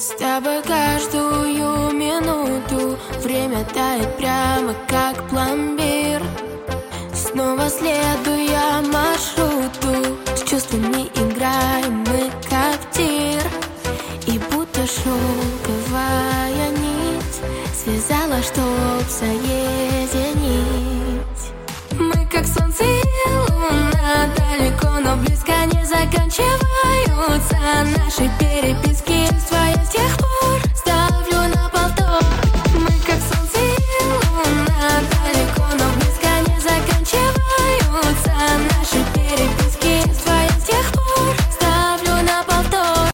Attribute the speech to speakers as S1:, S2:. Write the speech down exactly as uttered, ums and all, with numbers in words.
S1: С тобой каждую минуту время тает прямо как пломбир. Снова следуя маршруту, с чувствами играем мы как тир. И будто шелковая нить связала, чтоб соединить. Мы как солнце и луна, далеко, но близко не заканчиваются наши переписки. Чувства я с тех пор